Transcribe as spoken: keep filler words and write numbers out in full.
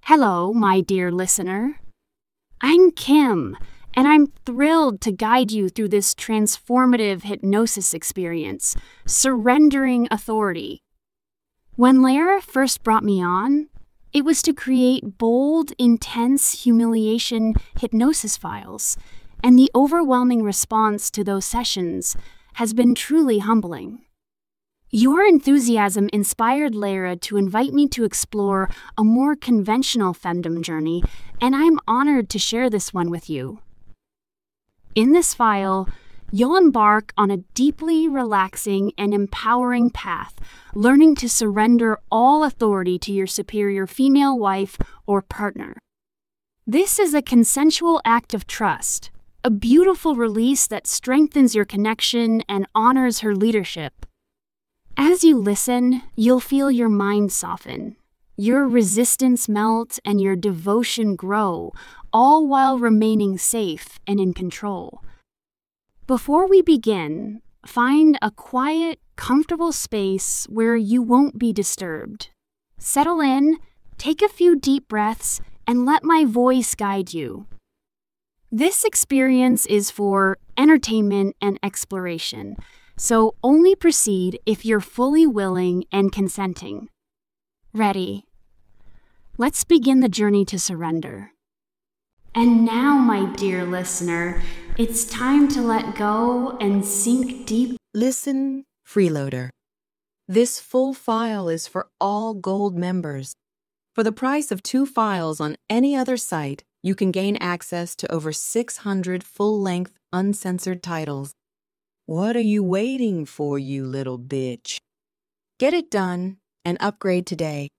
Hello, my dear listener. I'm Kim, and I'm thrilled to guide you through this transformative hypnosis experience, Surrendering Authority. When Lara first brought me on, it was to create bold, intense humiliation hypnosis files, and the overwhelming response to those sessions has been truly humbling. Your enthusiasm inspired Lara to invite me to explore a more conventional femdom journey, and I'm honored to share this one with you. In this file, you'll embark on a deeply relaxing and empowering path, learning to surrender all authority to your superior female wife or partner. This is a consensual act of trust, a beautiful release that strengthens your connection and honors her leadership. As you listen, you'll feel your mind soften, your resistance melt, and your devotion grow, all while remaining safe and in control. Before we begin, find a quiet, comfortable space where you won't be disturbed. Settle in, take a few deep breaths, and let my voice guide you. This experience is for entertainment and exploration, so only proceed if you're fully willing and consenting. Ready? Let's begin the journey to surrender. And now, my dear listener, it's time to let go and sink deep. Listen, freeloader. This full file is for all Gold members. For the price of two files on any other site, you can gain access to over six hundred full-length, uncensored titles. What are you waiting for, you little bitch? Get it done and upgrade today.